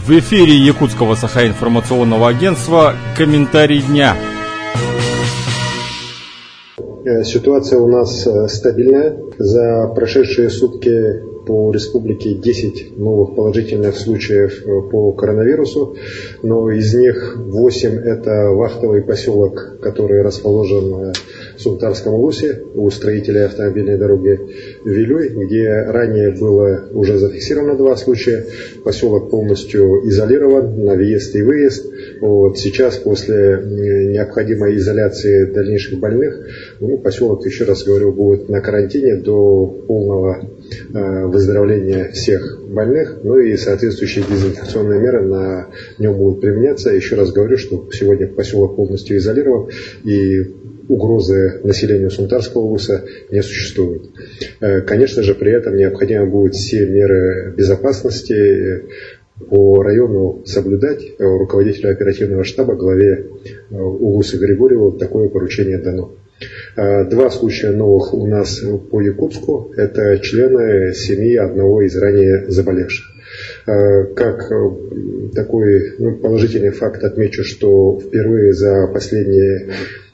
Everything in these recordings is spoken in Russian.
В эфире Якутского Саха-информационного агентства «Комментарий дня». Ситуация у нас стабильная. За прошедшие сутки по республике 10 новых положительных случаев по коронавирусу, но из них 8 это вахтовый поселок, который расположен в Сунтарском улусе у строителей автомобильной дороги Вилюй, где ранее было уже зафиксировано 2 случая. Поселок полностью изолирован на въезд и выезд. Сейчас после необходимой изоляции дальнейших больных, поселок, еще раз говорю, будет на карантине до полного выздоровления всех больных, и соответствующие дезинфекционные меры на нем будут применяться. Еще раз говорю, что сегодня поселок полностью изолирован и угрозы населению Сунтарского улуса не существует. Конечно же, при этом необходимо будет все меры безопасности по району соблюдать. Руководителю оперативного штаба, главе улуса Григорьеву такое поручение дано. 2 случая новых у нас по Якутску. Это члены семьи одного из ранее заболевших. Как такой положительный факт отмечу, что впервые за последние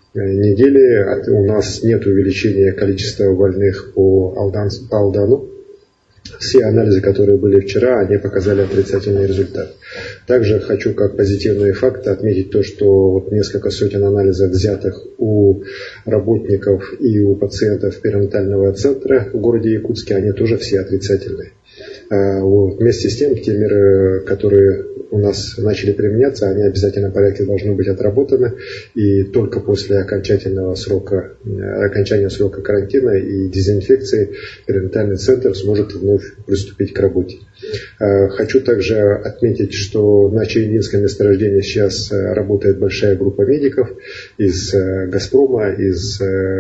недели у нас нет увеличения количества больных по Алдану. Все анализы, которые были вчера, они показали отрицательный результат. Также хочу как позитивный факт отметить то, что несколько сотен анализов, взятых у работников и у пациентов перинатального центра в городе Якутске, они тоже все отрицательные. Вместе с тем, те меры, которые у нас начали применяться, они в обязательном порядке должны быть отработаны, и только после окончания срока карантина и дезинфекции перинатальный центр сможет вновь приступить к работе. Хочу также отметить, что на Чаендинском месторождении сейчас работает большая группа медиков из «Газпрома», из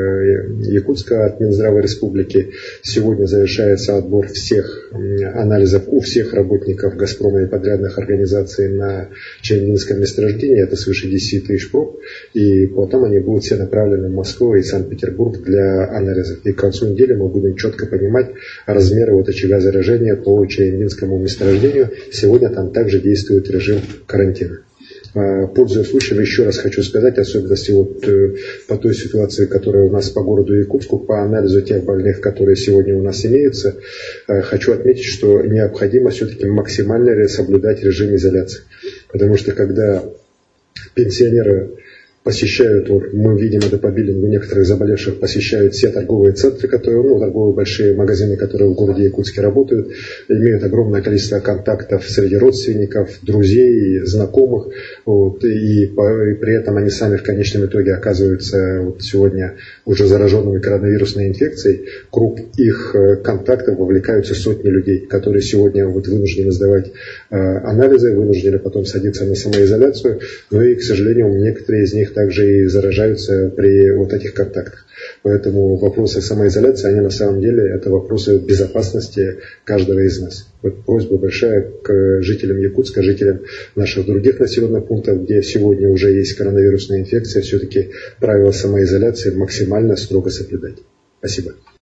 Якутска, от Минздрава Республики. Сегодня завершается отбор всех анализов у всех работников «Газпрома» и подрядных организаций на Чаендинском месторождении. Это свыше 10 тысяч проб. И потом они будут все направлены в Москву и Санкт-Петербург для анализов. И к концу недели мы будем четко понимать размеры очага заражения по Чаендинскому месторождению. Сегодня там также действует режим карантина. Пользуясь случаем, еще раз хочу сказать, особенности по той ситуации, которая у нас по городу Якутску, по анализу тех больных, которые сегодня у нас имеются, хочу отметить, что необходимо все-таки максимально соблюдать режим изоляции. Потому что когда пенсионеры посещают, мы видим это по биллингу некоторых заболевших, посещают все торговые центры, торговые большие магазины, которые в городе Якутске работают, имеют огромное количество контактов среди родственников, друзей, знакомых, и при этом они сами в конечном итоге оказываются сегодня уже зараженными коронавирусной инфекцией. Круг их контактов вовлекаются сотни людей, которые сегодня вынуждены сдавать анализы, вынуждены потом садиться на самоизоляцию, и, к сожалению, некоторые из них также и заражаются при этих контактах. Поэтому вопросы самоизоляции, они на самом деле это вопросы безопасности каждого из нас. Просьба большая к жителям Якутска, жителям наших других населенных пунктов, где сегодня уже есть коронавирусная инфекция, все-таки правила самоизоляции максимально строго соблюдать. Спасибо.